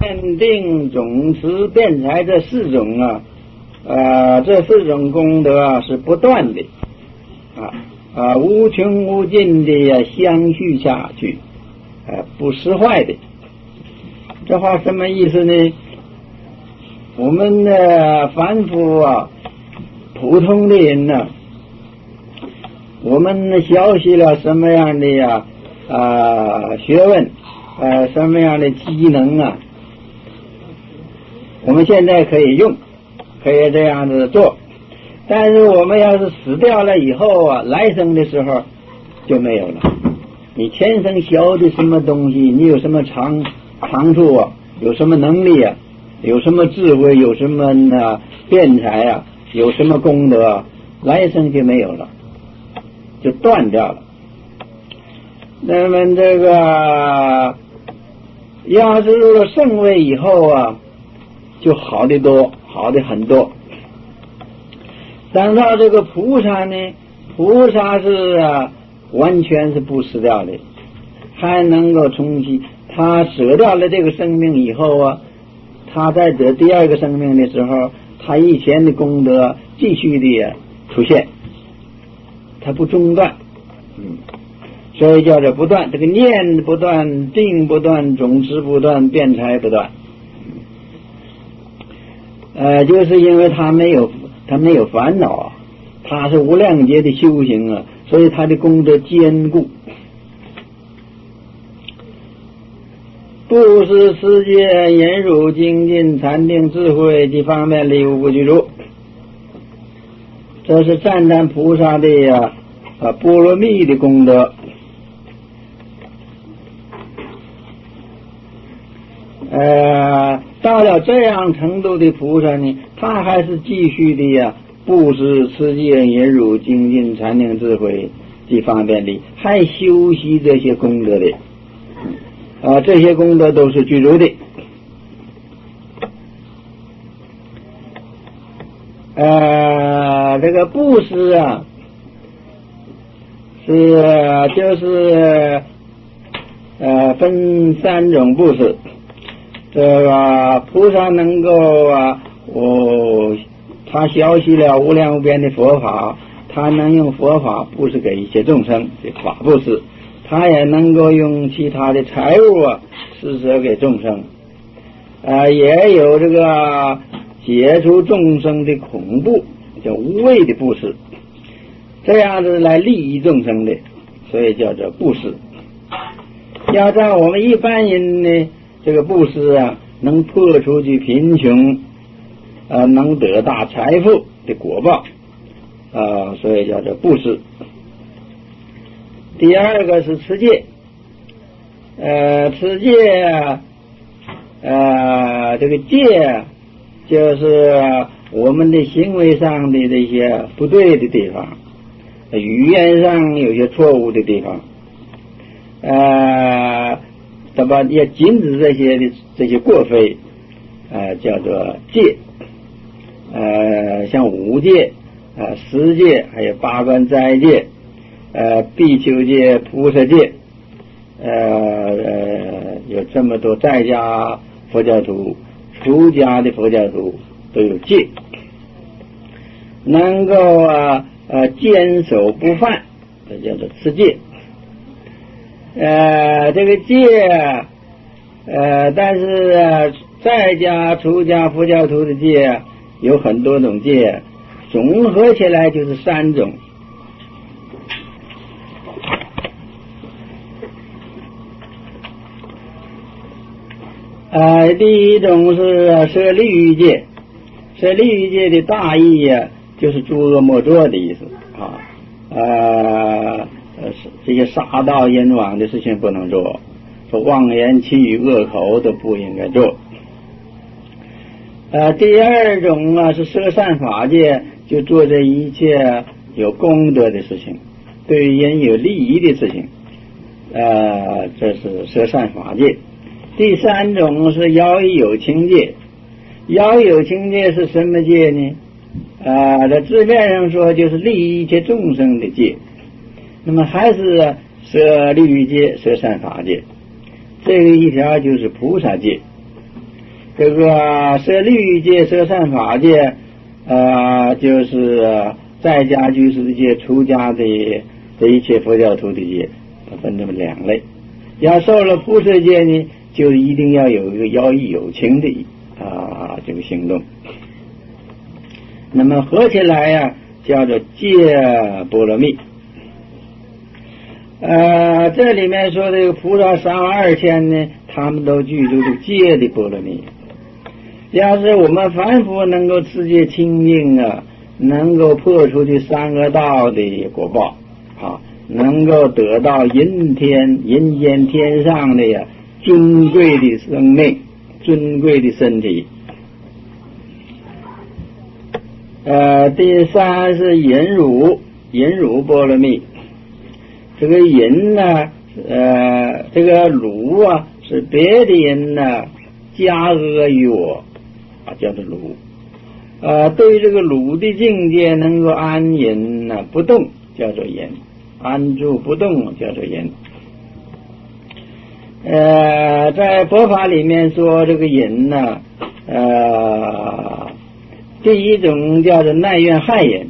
念定总持辩才这四种这四种功德是不断的无穷无尽的相续下去，不失坏的。这话什么意思呢？我们凡夫普通的人我们学习了什么样的学问，什么样的技能我们现在可以用，可以这样子做。但是我们要是死掉了以后来生的时候就没有了。你前生学的什么东西，你有什么长处有什么能力有什么智慧，有什么辩才有什么功德来生就没有了，就断掉了。那么这个要是入了圣位以后就好得多，好得很多。等到这个菩萨呢，菩萨是完全是不死掉的，还能够重新，他舍掉了这个生命以后他在得第二个生命的时候，他以前的功德继续的出现，他不中断，所以叫做不断，这个念不断，定不断，总持不断，辩才不断。就是因为他没有烦恼他是无量劫的修行所以他的功德坚固。布施、持戒、忍辱、精进、禅定、智慧及方便力无不具足，这是赞叹菩萨的波罗蜜的功德。到了这样程度的菩萨呢，他还是继续的布施、持戒、忍辱、精进、禅定、智慧及方便力，还修习这些功德的这些功德都是具足的。这个布施就是分三种布施。这个菩萨能够他学习了无量无边的佛法，他能用佛法布施给一切众生，这法布施。他也能够用其他的财物施舍给众生，也有这个解除众生的恐怖，叫无畏的布施，这样子来利益众生的，所以叫做布施。要在我们一般人呢，这个布施能破除去贫穷，能得大财富的果报，所以叫做布施。第二个是持戒，持戒这个戒就是我们的行为上的这些不对的地方，语言上有些错误的地方，也禁止这些过非，叫做戒。像五戒、十戒，还有八关斋戒。比丘戒、菩萨戒，有这么多在家佛教徒、出家的佛教徒都有戒，能够坚守不犯，这叫做持戒。这个戒，但是在家、出家佛教徒的戒有很多种戒，总合起来就是三种。第一种是舍利欲戒，舍利欲戒的大意就是诸恶莫作的意思这些杀盗淫妄的事情不能做，说妄言绮语恶口都不应该做。第二种是舍善法戒，就做这一切有功德的事情，对人有利益的事情，这是舍善法戒。第三种是饶益有情戒，饶益有情戒是什么戒呢？在字面上说就是利益一切众生的戒，那么还是舍利欲戒、舍善法戒，这个一条就是菩萨戒。 这个舍律界、舍善法界，就是在家居士界、出家的这一切佛教徒的界，分这么两类。要受了菩萨戒呢，就一定要有一个要义有情的这个行动。那么合起来呀，叫做戒波罗蜜。这里面说这个菩萨32000呢，他们都具足这个戒的波罗蜜。要是我们凡夫能够持戒清净能够破除这三恶道的果报能够得到阴间天上的尊贵的生命、尊贵的身体。第三是忍辱波罗蜜。这个忍呢，这个辱是别的人呢加恶于我叫做辱。对这个辱的境界能够安忍不动，叫做忍。安住不动叫做忍。在佛法里面说这个忍呢，第一种叫做耐怨害忍。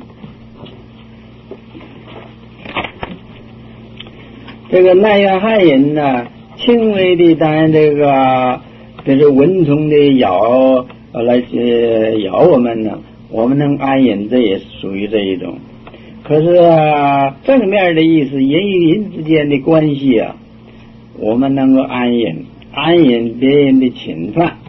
这个耐怨害忍呢，轻微的当然这个蚊虫的咬来咬我们呢，我们能安忍，这也属于这一种。可是正面的意思，人与人之间的关系我们能够安忍别人的侵犯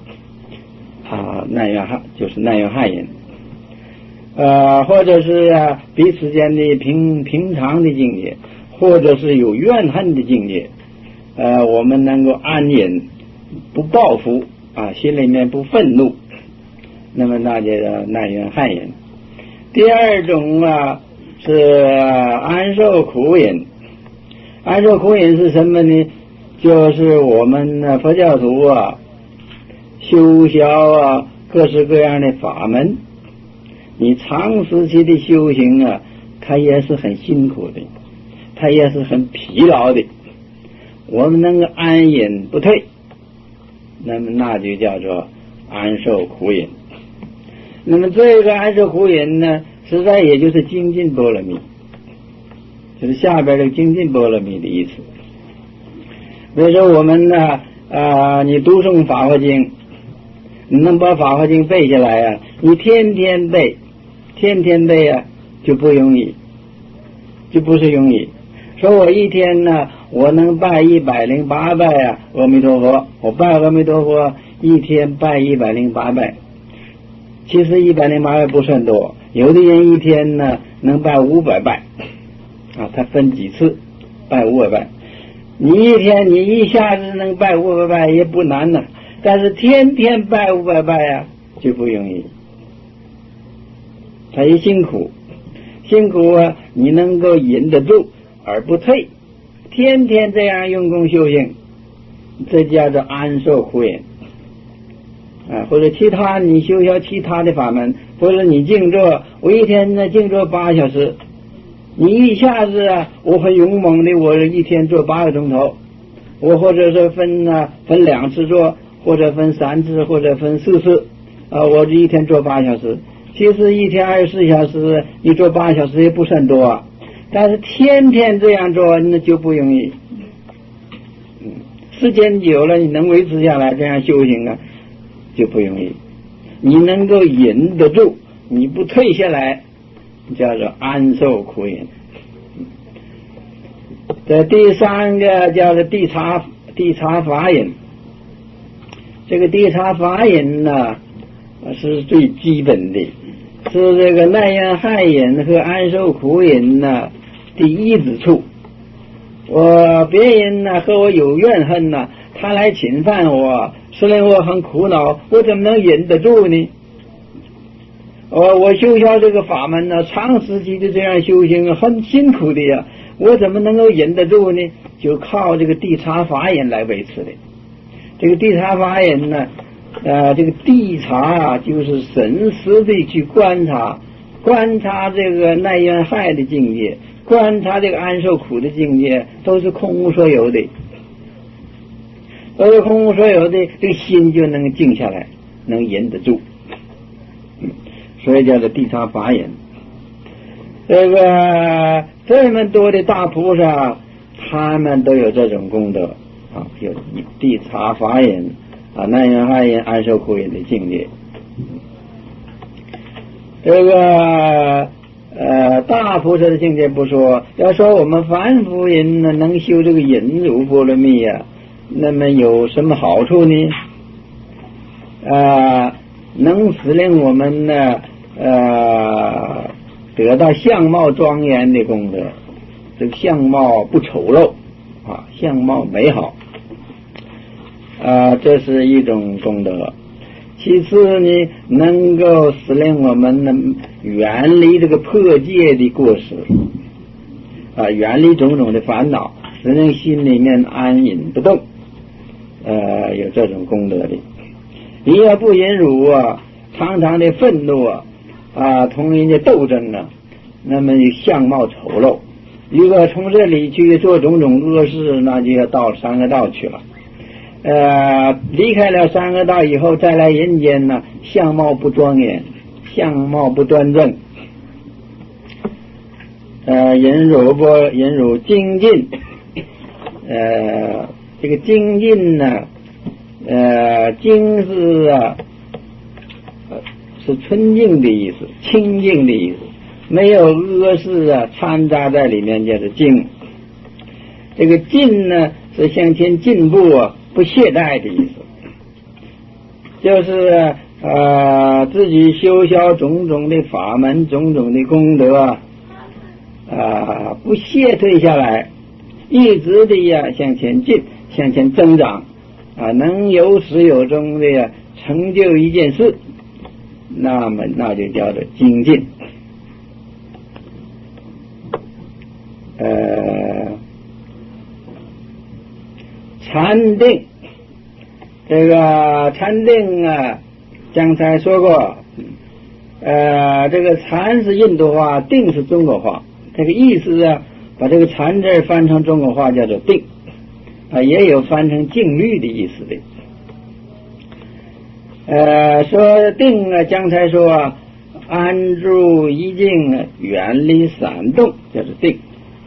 就是耐怨害忍。或者是彼此间的平常的境界，或者是有怨恨的境界，我们能够安忍，不报复心里面不愤怒，那么那就耐怨害忍。第二种是安受苦忍。安受苦忍是什么呢？就是我们佛教徒修销各式各样的法门，你长时期的修行它也是很辛苦的，它也是很疲劳的。我们能够安忍不退，那么那就叫做安受苦忍。那么这个安受苦忍呢，实在也就是精进波罗蜜，就是下边的精进波罗蜜的意思。比如说我们你读诵法华经，你能把法华经背下来你天天背就不容易，就不是容易。说我一天我能拜108拜阿弥陀佛，我拜阿弥陀佛一天拜108拜，其实108拜不算多，有的人一天能拜500拜他分几次拜500拜。你一天你一下子能拜500拜也不难但是天天拜500拜就不容易，他也辛苦你能够忍得住而不退，天天这样用功修行，这叫做安受苦忍或者其他你修销其他的法门，或者你静坐，我一天静坐8小时，你一下子我很勇猛的，我一天做8个钟头，我或者是分2次做，或者分3次，或者分4次我这一天做8小时。其实一天24小时，你做8小时也不算多但是天天这样做那就不容易。时间久了，你能维持下来这样修行就不容易。你能够忍得住，你不退下来，叫做安受苦忍。这第三个叫做谛察法忍。这个谛察法忍是最基本的，是这个耐怨害忍和安受苦忍第一之处。别人和我有怨恨他来侵犯我，使令我很苦恼，我怎么能忍得住呢？我修销这个法门长时期的这样修行很辛苦的我怎么能够忍得住呢？就靠这个谛察法忍来维持的。这个谛察法忍这个谛察就是审视的去观察这个耐怨害的境界，观察这个安受苦的境界，都是空无所有的，这个心就能静下来能忍得住，所以叫做地察法忍。这么多的大菩萨，他们都有这种功德啊，有地察法忍啊，难忍害忍、安受苦忍的境界。大菩萨的境界不说，要说我们凡夫人呢，能修这个忍辱波罗蜜啊，那么有什么好处呢？能使令我们呢，得到相貌庄严的功德，这个相貌不丑陋啊，相貌美好这是一种功德。其次呢，能够使令我们呢远离这个破戒的过失远离种种的烦恼，使人心里面安隐不动有这种功德的。你要不忍辱啊，常常的愤怒同人家斗争那么相貌丑陋，如果从这里去做种种恶事，那就要到三恶道去了。离开了三恶道以后，再来人间呢，相貌不庄严，相貌不端正。忍辱精进，这个精进呢，精是纯净的意思，清净的意思，没有恶事掺杂在里面，叫做精。这个进呢，是向前进步不懈怠的意思，就是自己修销种种的法门，种种的功德不懈退下来，一直的向前进，向前增长能有始有终的成就一件事，那就叫做精进。禅定，这个禅定刚才说过，这个禅是印度话，定是中国话。这个意思把这个禅字翻成中国话叫做定也有翻成静虑的意思的。说定刚才说安住一境，远离散动，叫做定。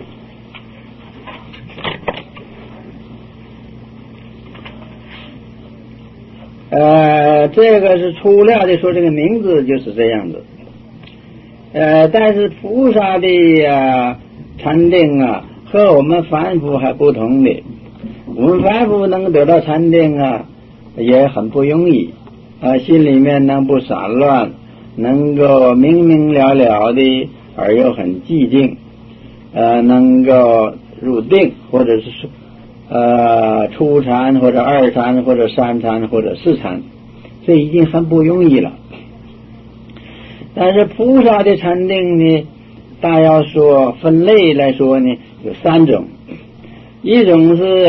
这个是粗略的说，这个名字就是这样子。但是菩萨的禅定和我们凡夫还不同的。我们凡夫能得到禅定也很不容易心里面能不散乱，能够明明了了的而又很寂静，能够入定，或者是初禅或者二禅或者三禅或者四禅，这已经很不容易了。但是菩萨的禅定呢，大要说分类来说呢，有三种。一种是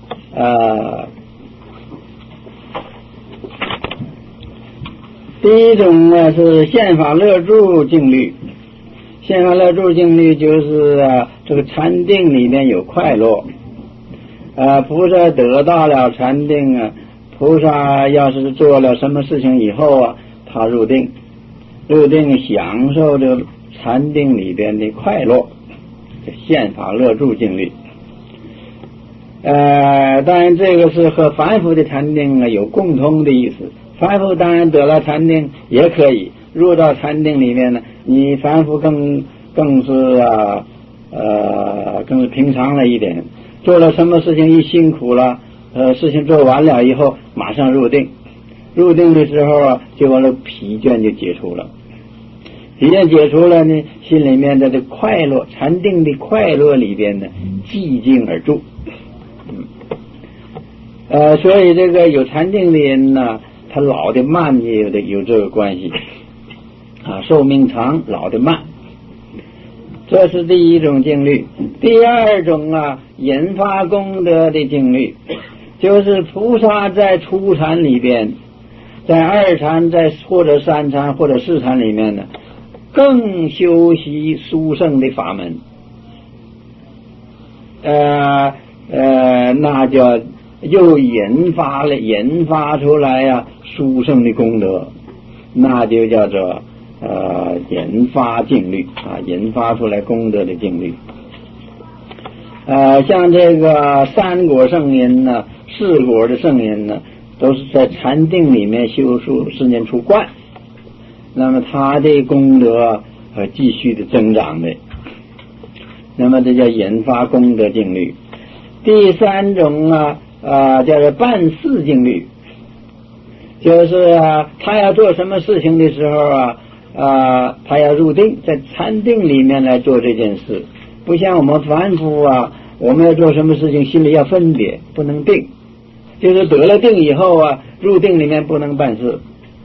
第一种是宪法乐住静虑。宪法乐住静虑就是这个禅定里面有快乐。菩萨得到了禅定菩萨要是做了什么事情以后他入定享受这个禅定里边的快乐，宪法乐住静虑。当然这个是和凡夫的禅定有共通的意思。凡夫当然得了禅定也可以入到禅定里面呢，你凡夫更是更是平常了一点。做了什么事情一辛苦了事情做完了以后马上入定的时候就完了，疲倦就解除了。疲倦解除了呢，心里面的这快乐，禅定的快乐里边呢，寂静而住。所以这个有禅定的人呢，他老得慢也有这个关系寿命长，老得慢。这是第一种静虑。第二种引发功德的静虑，就是菩萨在初禅里边，在二禅，在或者三禅或者四禅里面呢，更修习殊胜的法门。那叫又引发出来殊胜的功德，那就叫做引发净律啊，引发出来功德的净律。像这个三果圣人呢，四果的圣人呢，都是在禅定里面修数10年出观，那么他的功德继续的增长的，那么这叫引发功德净律。第三种叫做办事净律，就是他要做什么事情的时候他要入定，在禅定里面来做这件事，不像我们凡夫我们要做什么事情心里要分别，不能定，就是得了定以后入定里面不能办事，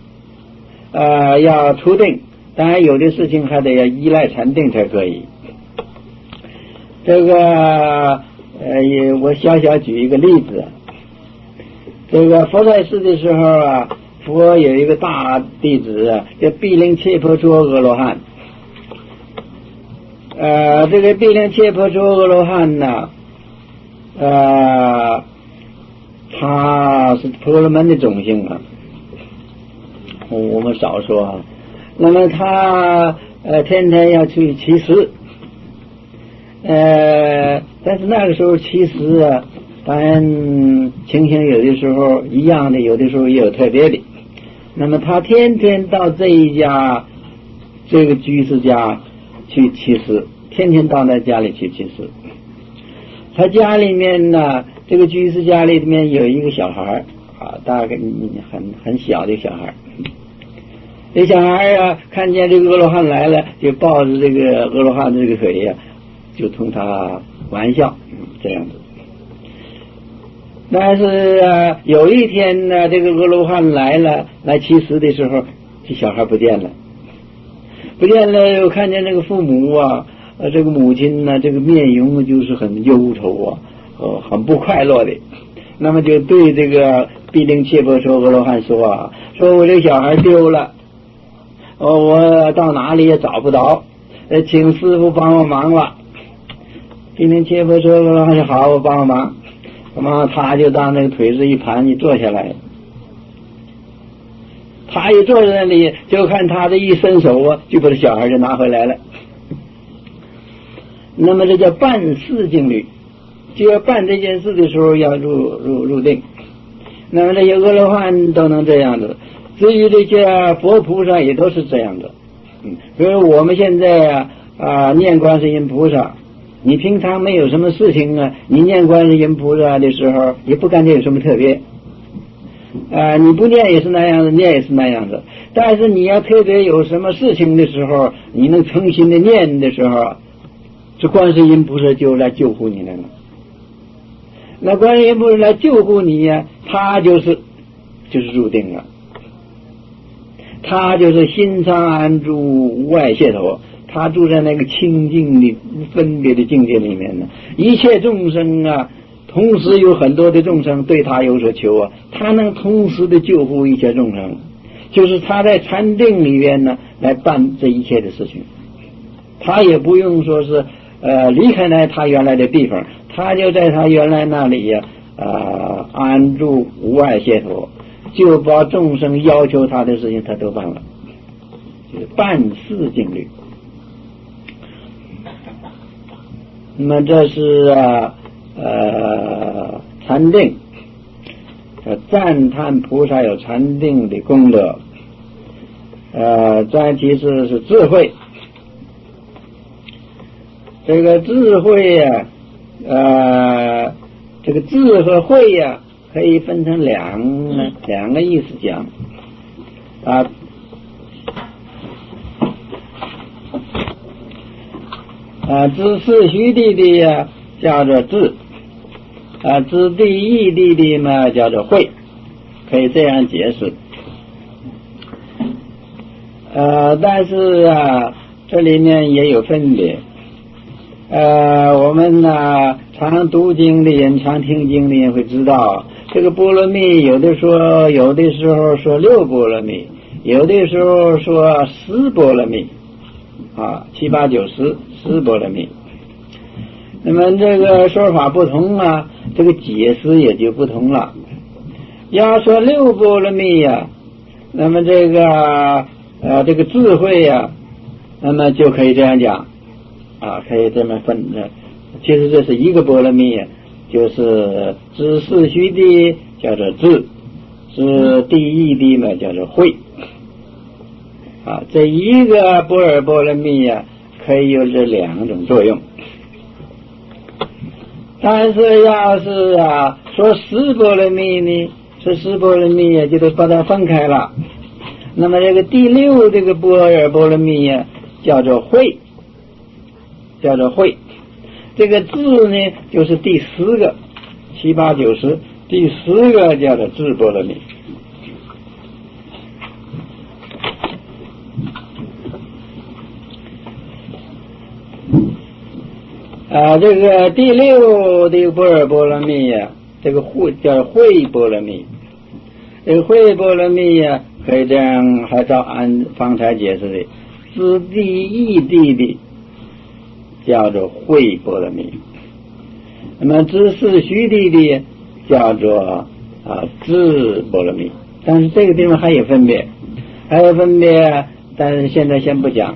要出定，当然有的事情还得要依赖禅定才可以。这个我小小举一个例子，这个佛在世的时候佛有一个大弟子叫毗陵切婆娑阿罗汉。这个毗陵切婆娑阿罗汉呢，他是婆罗门的种姓我们少说那么他天天要去乞食，但是那个时候其实当然情形有的时候一样的，有的时候也有特别的。那么他天天到这一家这个居士家去乞食，天天到那家里去乞食。他家里面呢，这个居士家里面有一个小孩大概很小的小孩。这小孩看见这个阿罗汉来了，就抱着这个阿罗汉的这个腿就同他玩笑，这样子。但是有一天呢，这个阿罗汉来乞食的时候，这小孩不见了，又看见这个父母这个母亲呢，这个面容就是很忧愁很不快乐的。那么就对这个毗陵切婆娑阿罗汉说我这个小孩丢了，我到哪里也找不着，请师父帮我忙吧。毗陵切婆娑阿罗汉说好，我帮忙。那么他就当那个腿子一盘，一坐下来，他一坐在那里，就看他的一伸手就把这小孩就拿回来了。那么这叫办事净律，就要办这件事的时候要入定。那么这些阿罗汉都能这样子，至于这些佛菩萨也都是这样的。比如我们现在念观世音菩萨，你平常没有什么事情你念观世音菩萨的时候也不感觉有什么特别，你不念也是那样子，念也是那样子。但是你要特别有什么事情的时候，你能诚心的念的时候，这观世音菩萨就来救护你来了。那观世音菩萨来救护你他就是入定了，他就是心常安住，无碍解脱。他住在那个清净的分别的境界里面呢，一切众生同时有很多的众生对他有所求他能同时的救护一切众生，就是他在禅定里面呢来办这一切的事情，他也不用说是离开他原来的地方，他就在他原来那里安住无碍解脱，就把众生要求他的事情他都办了，就是办事净律。那么这是禅定，赞叹菩萨有禅定的功德。再其次是智慧，这个智慧这个智和慧可以分成两个意思讲知四虚地的叫做智，知第一地的嘛叫做慧，可以这样解释。但是这里面也有分别。我们常读经的人，常听经的人会知道，这个波罗蜜有的时候说6波罗蜜，有的时候说10波罗蜜7、8、9、10波罗蜜。那么这个说法不同这个解释也就不同了。要说6波罗蜜那么这个智慧呀，那么就可以这样讲啊，可以这么分的。其实这是一个波罗蜜，就是知识虚的叫做智，是第一的呢叫做慧啊。这一个波罗蜜呀，可以有这两种作用。但是要是说十波罗蜜呢，说十波罗蜜就得把它分开了。那么这个第六这个波罗蜜呀，叫做慧，叫做慧。这个智呢，就是第10个，7、8、9、10，第10个叫做智波罗蜜。这个第六的波罗蜜呀，这个慧叫慧波罗蜜。这个慧波罗蜜呀，可以这样，还照按方才解释的，知第一地的叫做慧波罗蜜，那么知识虚地的叫做智波罗蜜。但是这个地方还有分别，但是现在先不讲。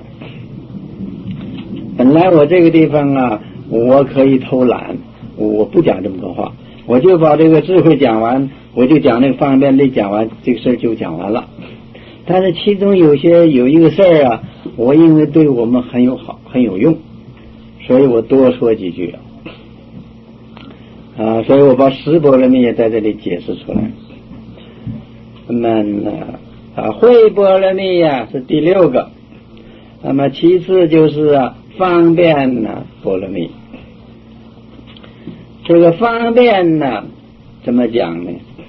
本来我这个地方我可以偷懒，我不讲这么多话，我就把这个智慧讲完，我就讲那个方便力讲完，这个事儿就讲完了。但是其中有一个事儿我认为对我们很有用，所以我多说几句所以我把十波罗蜜也在这里解释出来。那么慧波罗蜜是第6个，那么其次就是方便波罗蜜。这个方便怎么讲呢？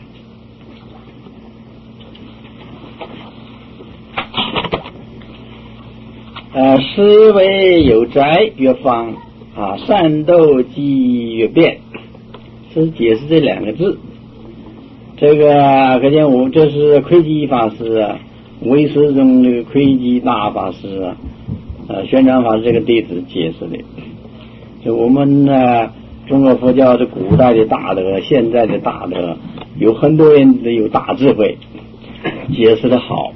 思维有宅越方善斗机越变，这是解释这2个字。这个可见这是窥基法师唯识中这个窥基大法师宣传法师这个弟子解释的。就我们中国佛教的古代的大德，现在的大德，有很多人有大智慧，解释的好。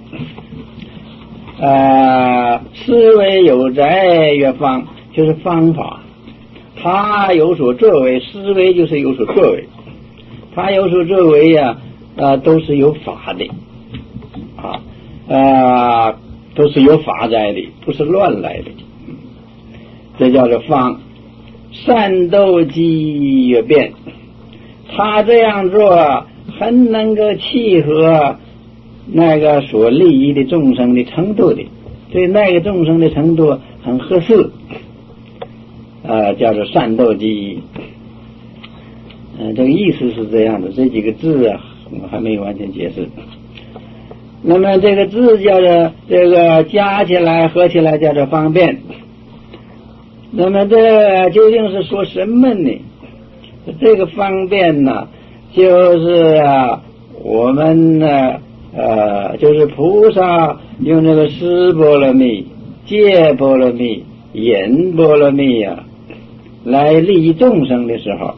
思维有宅越方，就是方法，他有所作为，思维就是有所作为，他有所作为都是有法的都是有法在的，不是乱来的，这叫做方。善斗机越变，他这样做很能够契合那个所利益的众生的程度的，对那个众生的程度很合适叫做善斗机。这个意思是这样的，这几个字我还没有完全解释。那么这个字叫做这个加起来合起来叫做方便。那么这究竟是说什么呢？这个方便就是我们就是菩萨用这个施波罗蜜、戒波罗蜜、忍波罗蜜来利益众生的时候，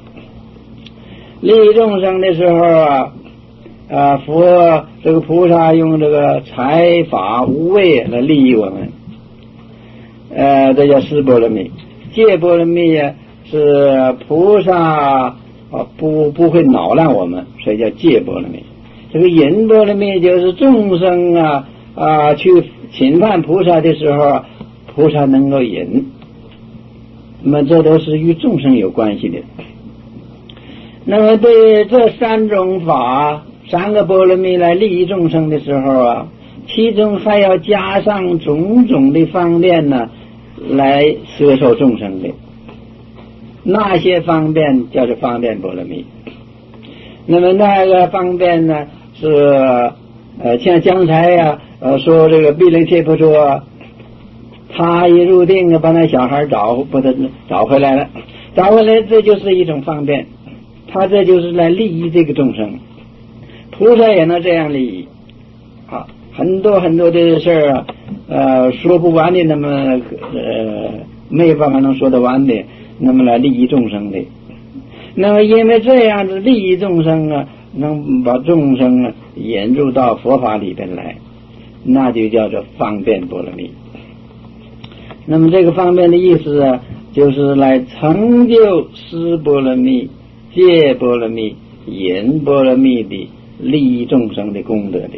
佛这个菩萨用这个财法无畏来利益我们，这叫施波罗蜜。戒波罗蜜是菩萨不会恼乱我们，所以叫戒波罗蜜。这个忍波罗蜜就是众生去侵犯菩萨的时候，菩萨能够忍，那么这都是与众生有关系的。那么对这3种法3个波罗蜜来利益众生的时候其中还要加上种种的方便来摄受众生的，那些方便叫做方便波罗蜜。那么那个方便是像刚才说这个毗陵揭婆娑他一入定把那小孩把他找回来了，这就是一种方便，他这就是来利益这个众生。菩萨也能这样利益很多很多的事儿说不完的，那么没有办法能说得完的，那么来利益众生的。那么因为这样子利益众生能把众生引入到佛法里边来， 那就叫做方便波罗蜜。那么这个方便的意思啊，就是来成就施波罗蜜、戒波罗蜜、引波罗蜜的利益众生的功德的。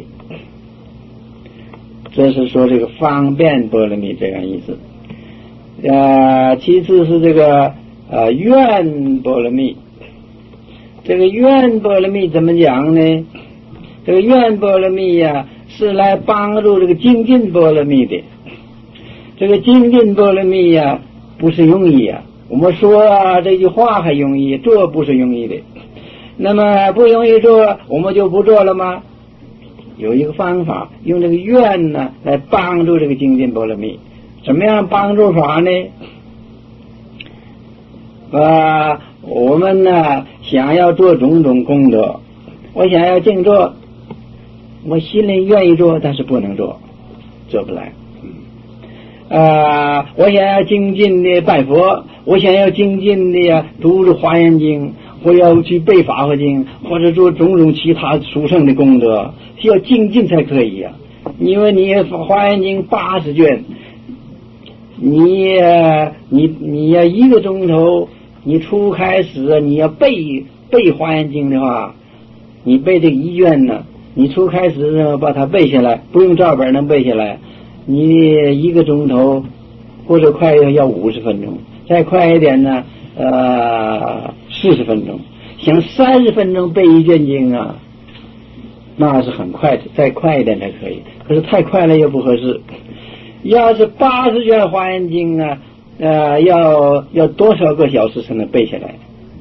这是说这个方便波罗蜜这样意思。其次是这个愿波罗蜜。这个愿波罗蜜怎么讲呢？这个愿波罗蜜呀，是来帮助这个精进波罗蜜的。这个精进波罗蜜呀，不是容易呀。我们说这句话还容易，做不是容易的。那么不容易做，我们就不做了吗？有一个方法，用这个愿呢来帮助这个精进波罗蜜。怎么样帮助法呢？我们呢想要做种种功德，我想要静坐，我心里愿意做，但是不能做，做不来。我想要精进的拜佛，我想要精进的读《华严经》，我要去背《法华经》，或者做种种其他殊胜的功德，需要精进才可以啊。因为你《华严经》80卷，你要1个钟头，你初开始你要背《华严经》的话，你背这1卷呢，你初开始把它背下来，不用照本能背下来，你1个钟头或者快要50分钟，再快一点呢40分钟，想30分钟背1卷经啊，那是很快的，再快一点才可以，可是太快了又不合适。要是80卷华严经啊，要多少个小时才能背下来？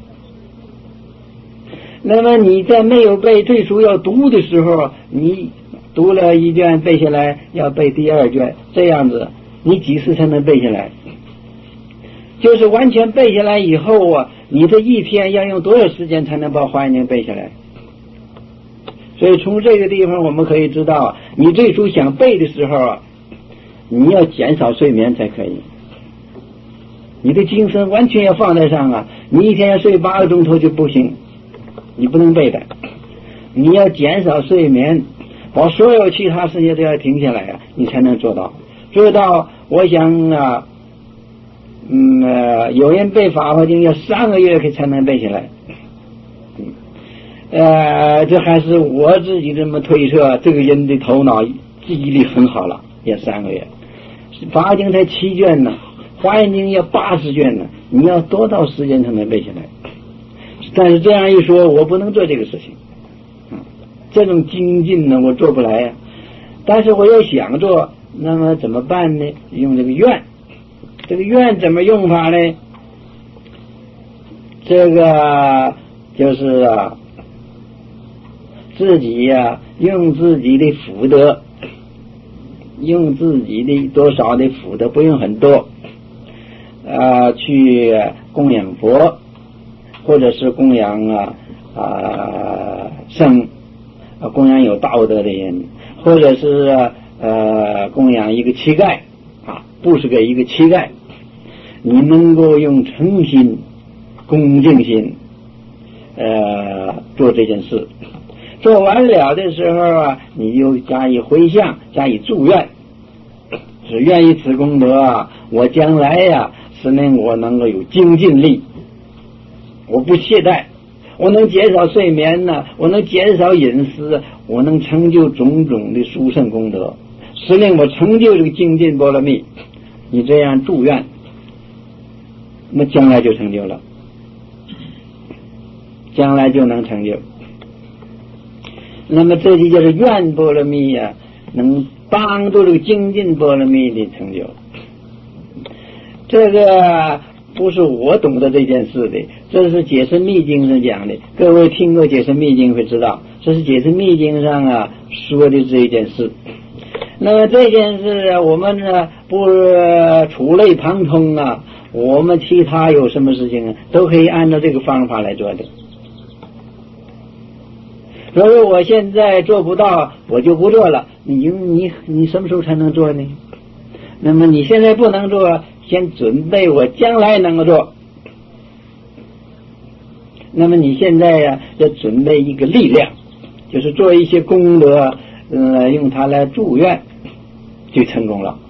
那么你在没有背，最初要读的时候，你读了1卷背下来，要背第2卷，这样子你几时才能背下来？就是完全背下来以后啊，你这一天要用多少时间才能把华严经背下来？所以从这个地方我们可以知道，你最初想背的时候啊，你要减少睡眠才可以，你的精神完全要放在上啊，你一天要睡8个钟头就不行，你不能背的，你要减少睡眠，把所有其他事情都要停下来啊，你才能做到。我想啊，有人背法华经要3个月才能背下来，这还是我自己这么推测，这个人的头脑记忆力很好了，要3个月。法华经才7卷呢，华严经要80卷呢，你要多少时间才能背下来？但是这样一说，我不能做这个事情，这种精进呢我做不来呀。但是我又想做，那么怎么办呢？用这个愿。这个愿怎么用法呢？这个就是自己用自己的福德，用自己的多少的福德，不用很多，去供养佛，或者是供养圣，供养有道德的人，或者是供养一个乞丐布施给一个乞丐，你能够用诚心、恭敬心做这件事。做完了的时候你就加以回向，加以祝愿，是愿意此功德我将来是令我能够有精进力，我不懈怠，我能减少睡眠我能减少饮食，我能成就种种的殊胜功德，是令我成就这个精进波罗蜜。你这样祝愿，那将来就成就了，将来就能成就。那么这就叫做愿波罗蜜能帮助这个精进波罗蜜的成就。这个不是我懂得这件事的，这是解释密经上讲的，各位听过解释密经会知道，这是解释密经上说的这一件事。那么这件事我们不触类旁通我们其他有什么事情都可以按照这个方法来做的。如果我现在做不到，我就不做了，你什么时候才能做呢？那么你现在不能做，先准备我将来能够做。那么你现在要准备一个力量，就是做一些功德，用它来祝愿， 就成功了。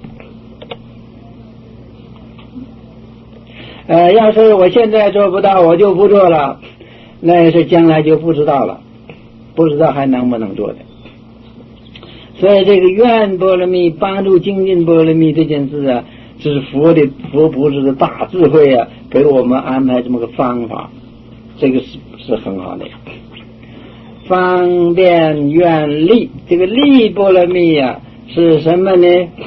要是我现在做不到，我就不做了，那是将来就不知道了，不知道还能不能做的。所以这个愿波罗蜜帮助精进波罗蜜这件事啊，这是佛不是的大智慧啊，给我们安排这么个方法，这个是很好的。方便愿力，这个力波罗蜜啊是什么呢？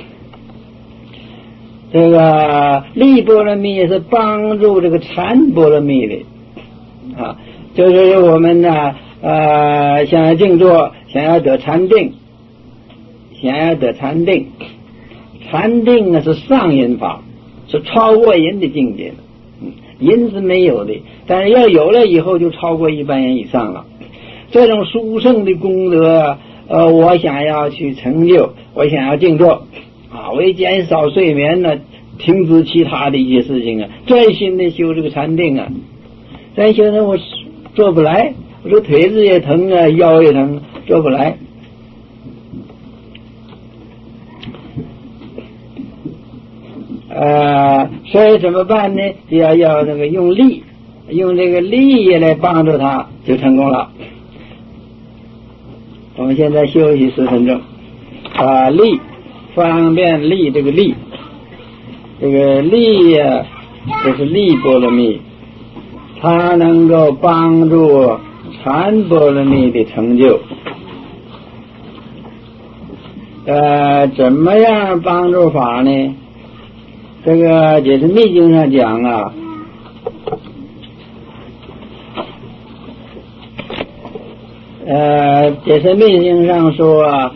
这个力波罗蜜是帮助这个禅波罗蜜的啊，就是我们呢想要静坐，想要得禅定，禅定呢是上因法，是超过人的境界，人是没有的，但是要有了以后就超过一般人以上了。这种殊胜的功德我想要去成就，我想要静坐啊，为减少睡眠呢，停止其他的一些事情啊，专心的修这个禅定啊。再修呢，我做不来，我说腿子也疼啊，腰也疼，做不来。所以怎么办呢？要那个用力，用这个力来帮助他，就成功了。我们现在休息10分钟。力方便力，这个力呀，就是力波罗蜜，它能够帮助禅波罗蜜的成就。怎么样帮助法呢？这个解释密经上讲啊，解释密经上说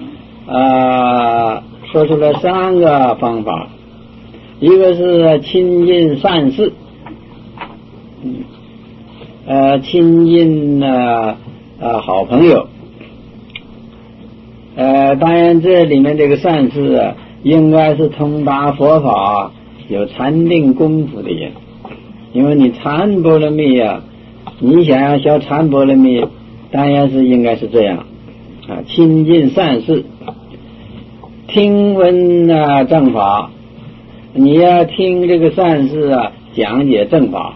说出了3个方法，一个是亲近善事，亲近好朋友，当然这里面这个善事啊，应该是通达佛法，有禅定功夫的人，因为你禅波罗蜜啊，你想要学禅波罗蜜，当然是应该是这样亲近善事，听闻正法，你要听这个善事啊讲解正法，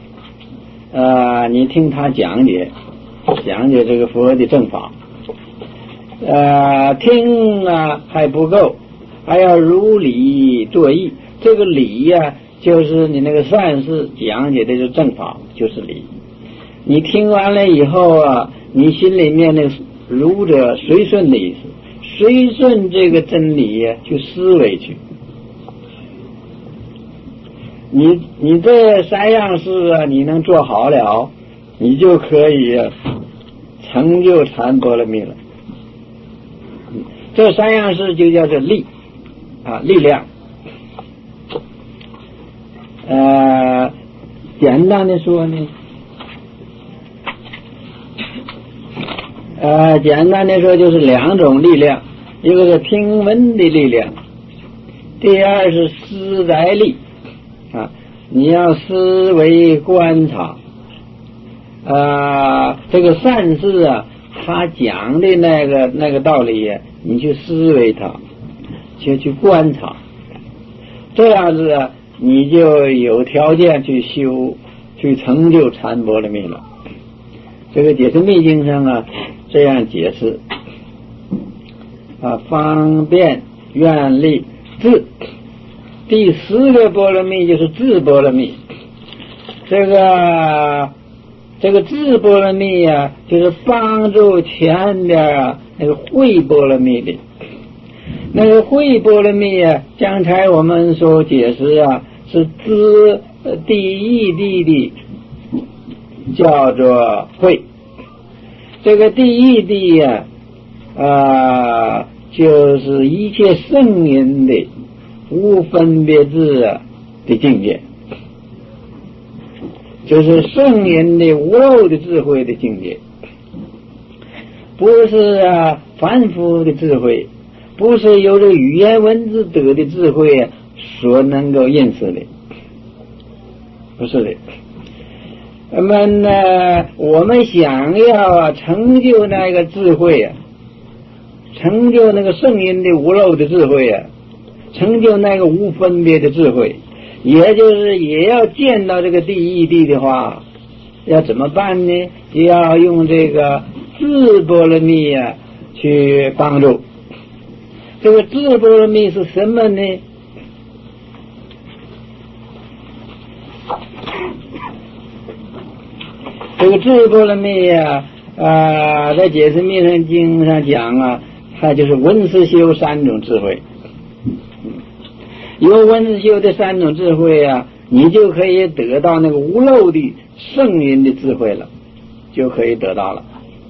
你听他讲解这个佛的正法，听还不够，还要如理作意。这个理呀，就是你那个善事讲解的就是正法，就是理。你听完了以后啊，你心里面那如者随顺的意思，随顺这个真理呀去思维去。你这3样事啊，你能做好了，你就可以成就禅波罗蜜了。这3样事就叫做力力量。简单的说呢，就是2种力量，一个是听闻的力量，第二是思来力你要思维观察这个善事啊，他讲的那个道理啊，你去思维它，去观察，这样子啊，你就有条件去修，去成就禅波罗蜜了。这个解释密经上啊这样解释方便愿力智。第10个波罗蜜就是智波罗蜜。这个智波罗蜜啊，就是帮助前边那个慧波罗蜜的。那个慧波罗蜜啊，刚才我们所解释啊，是知第一地的叫做慧。这个第一地就是一切圣人的无分别智的境界，就是圣人的无漏的智慧的境界，不是凡夫的智慧，不是由这语言文字得的智慧所能够认识的，不是的。那么呢，我们想要成就那个智慧成就那个圣人的无漏的智慧成就那个无分别的智慧，也就是也要见到这个第一地的话，要怎么办呢？要用这个智波罗蜜啊去帮助。这个智波罗蜜是什么呢？这个智波罗蜜啊，在解释密乘经上讲啊，它就是闻思修三种智慧。有闻思修的三种智慧啊，你就可以得到那个无漏的圣人的智慧了，就可以得到了。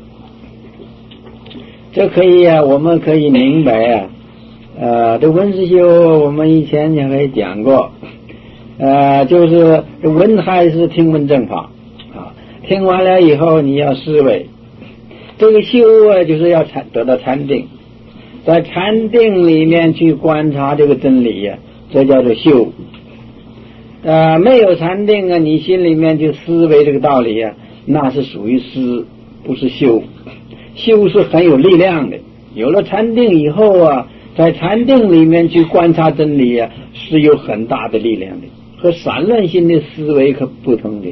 这可以啊，我们可以明白啊，这闻思修我们以前也可以讲过，就是闻还是听闻正法啊，听完了以后你要思维，这个修啊就是要得到禅定，在禅定里面去观察这个真理呀，这叫做修。没有禅定啊，你心里面就思维这个道理啊，那是属于思，不是修。修是很有力量的，有了禅定以后啊，在禅定里面去观察真理啊，是有很大的力量的，和散乱性的思维可不同的。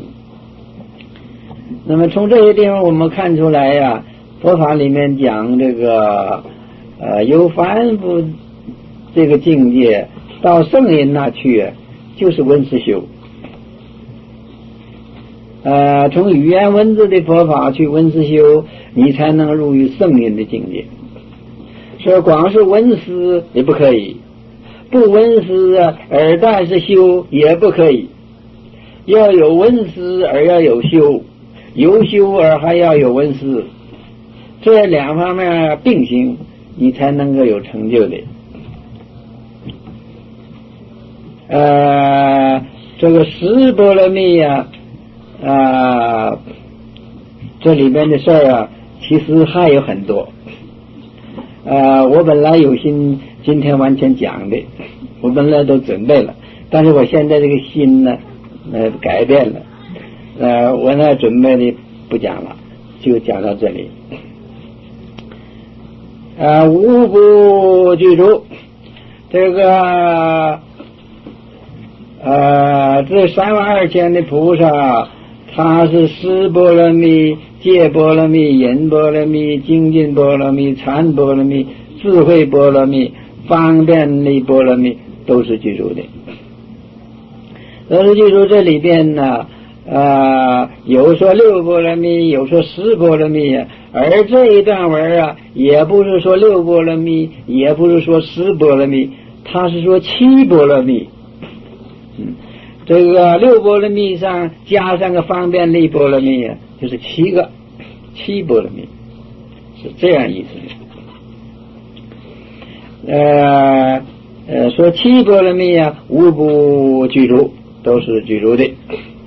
那么从这些地方我们看出来呀，佛法里面讲这个由凡夫这个境界到圣人那去，就是闻思修。从语言文字的佛法去闻思修，你才能入于圣人的境界。所以光是闻思也不可以，不闻思而但是修也不可以，要有闻思而要有修，有修而还要有闻思，这两方面并行，你才能够有成就的。这个十波罗蜜这里边的事儿啊，其实还有很多。我本来有心今天完全讲的，我本来都准备了，但是我现在这个心呢，改变了。我呢准备的不讲了，就讲到这里。无不具足，这个这32000的菩萨，他是十波罗蜜、戒波罗蜜、忍波罗蜜、精进波罗蜜、禅波罗蜜、智慧波罗蜜、方便力波罗蜜，都是具足的。都是具足，这里边呢，有说6波罗蜜，有说10波罗蜜，而这一段文啊，也不是说6波罗蜜，也不是说10波罗蜜，他是说7波罗蜜。这个6波罗蜜上加上个方便力波罗蜜，就是7波罗蜜，是这样意思的。说7波罗蜜无不具足，都是具足的。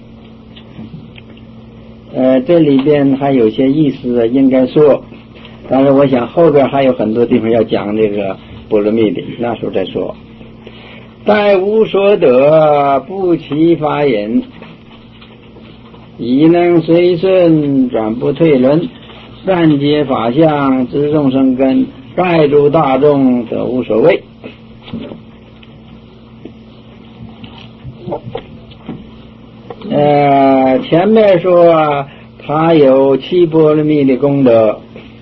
这里边还有些意思应该说，但是我想后边还有很多地方要讲这个波罗蜜的，那时候再说。待无所得，不起法忍，已能随顺，转不退轮，善解法相，知众生根，盖诸大众得无所谓。前面说他有7波罗蜜的功德，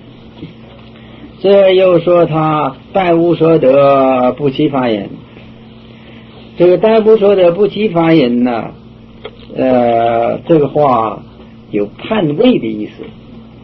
这又说他待无所得，不起法忍。这个待无所得，不起法忍呢，这个话有判位的意思。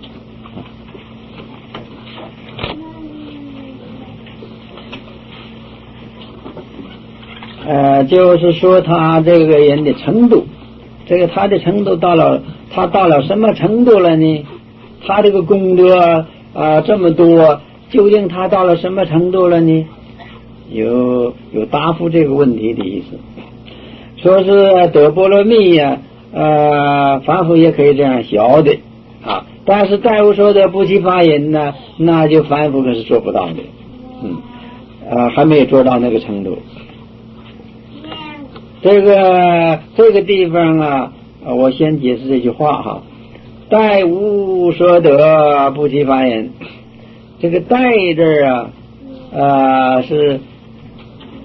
就是说他这个人的程度，这个他的程度他到了什么程度了呢？他这个功德这么多，究竟他到了什么程度了呢？有答复这个问题的意思。说是得波罗蜜凡夫也可以这样学的但是待无所得，不起法忍呢，那就凡夫可是做不到的。还没有做到那个程度。这个地方我先解释这句话待无所得，不起法忍。这个待这儿是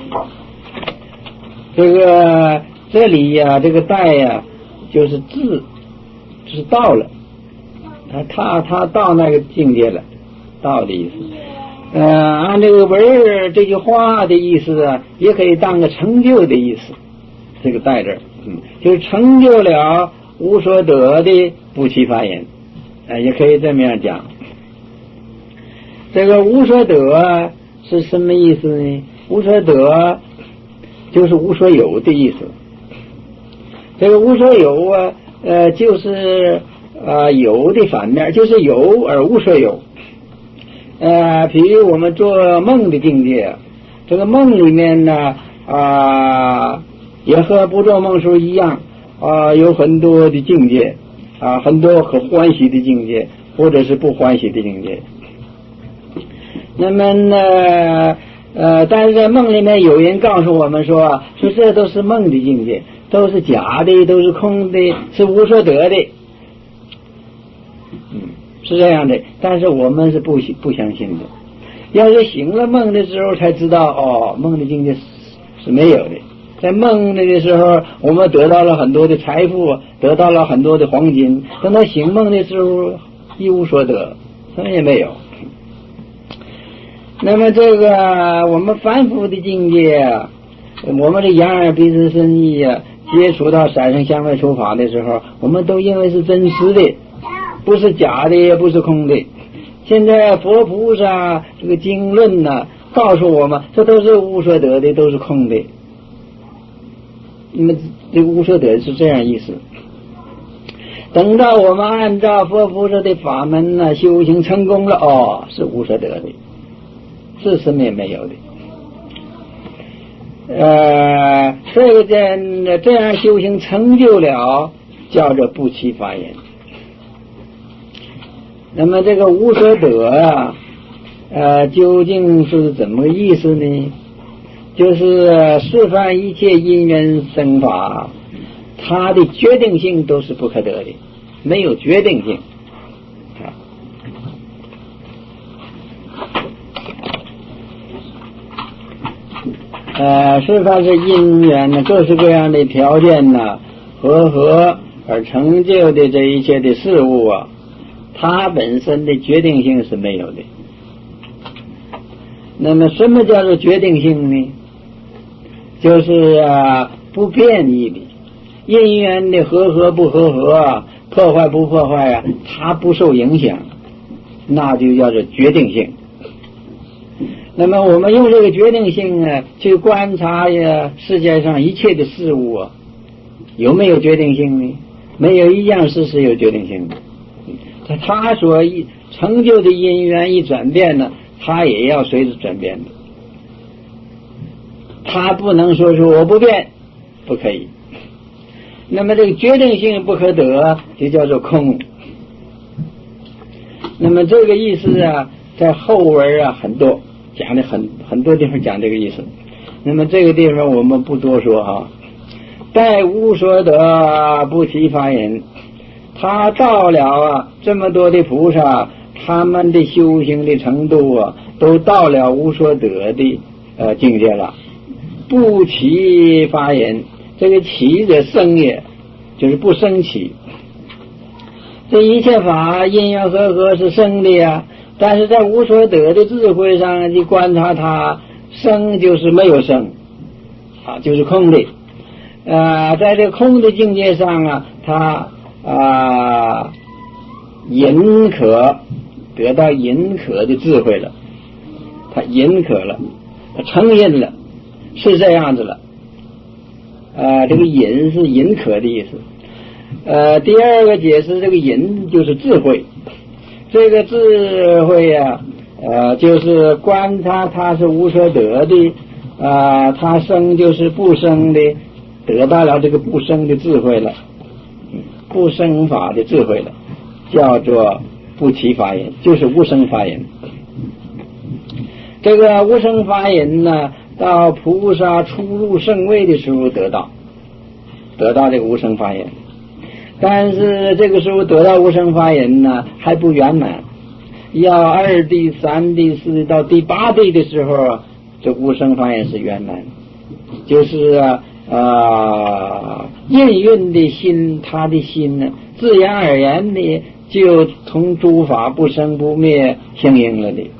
这个这里呀，这个待呀，就是至，就是到了，他到那个境界了，到的意思。按这个文儿这句话的意思啊，也可以当个成就的意思。这个待这儿，就是成就了无所得的不起法言，也可以这么样讲。这个无所得是什么意思呢？无所得就是无所有的意思。这个无所有啊，就是有的反面，就是有而无所有。比如我们做梦的境界，这个梦里面呢也和不做梦时候一样有很多的境界很多可欢喜的境界，或者是不欢喜的境界。那么呢但是在梦里面有人告诉我们说这都是梦的境界，都是假的，都是空的，是无所得的。是这样的，但是我们是不相信的。要是醒了梦的时候才知道梦的境界是没有的。在梦里的时候我们得到了很多的财富，得到了很多的黄金，等到醒梦的时候一无所得，什么也没有。那么这个我们凡夫的境界我们的眼耳鼻舌身意接触到色声香味触法的时候，我们都认为是真实的，不是假的，也不是空的。现在佛菩萨这个经论告诉我们，这都是无所得的，都是空的。那么这个无所得是这样意思。等到我们按照佛菩萨的法门修行成功了是无所得的，是什么也没有的。这个这样修行成就了，叫做不起法言。那么这个无所得究竟是怎么个意思呢？就是示范一切因缘生法，它的决定性都是不可得的，没有决定性。示范是因缘各式各样的条件合而成就的这一切的事物它本身的决定性是没有的。那么什么叫做决定性呢？就是不变异的，因缘的合不合破坏不破坏它不受影响，那就叫做决定性。那么我们用这个决定性去观察世界上一切的事物有没有决定性呢？没有一样事是有决定性的。它所成就的因缘一转变它也要随着转变的。它不能说是我不变，不可以。那么这个决定性不可得就叫做空。那么这个意思在后文很多讲的很多地方讲这个意思。那么这个地方我们不多说待无所得不起法言。他到了这么多的菩萨，他们的修行的程度都到了无所得的境界了。不起法言，这个起者生也，就是不生起。这一切法因缘合是生的但是在无所得的智慧上去观察它，生就是没有生就是空的。在这空的境界上它隐可得到隐可的智慧了，他隐可了，他承认了，是这样子了。这个隐是隐可的意思。第二个解释，这个隐就是智慧。这个智慧就是观察它是无所得的它生就是不生的，得到了这个不生的智慧了，不生法的智慧了，叫做不起法言，就是无生法言。这个无生法言到菩萨初入圣位的时候得到这个无生法言。但是这个时候得到无生法言还不圆满，要2地、3地、4地到第8地的时候这无生法言是圆满。 就是应运的心，他的心呢，自然而然的就同诸法不生不灭相应了的。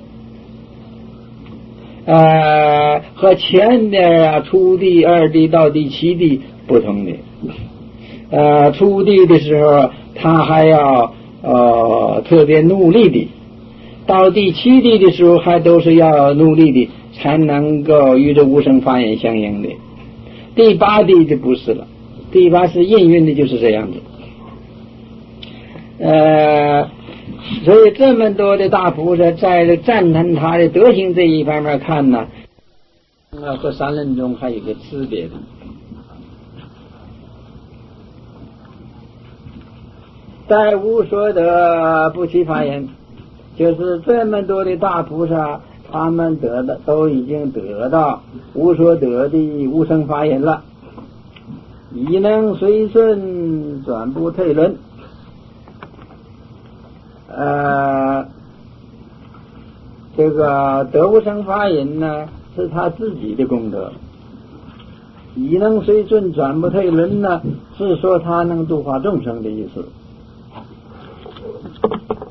和前边初地、二地到第七地不同的。初地的时候，他还要特别努力的；到第七地的时候，还都是要努力的，才能够与这无生法眼相应的。第八地就不是了，第八是应运的，就是这样子。所以这么多的大菩萨在赞叹他的德行这一方面看呢，和三论中还有个区别的。在无所得不起法眼，就是这么多的大菩萨，他们都已经得到无所得的无生法眼了，已能随顺转不退轮。这个得无生法眼呢，是他自己的功德；已能随顺转不退轮呢，是说他能度化众生的意思。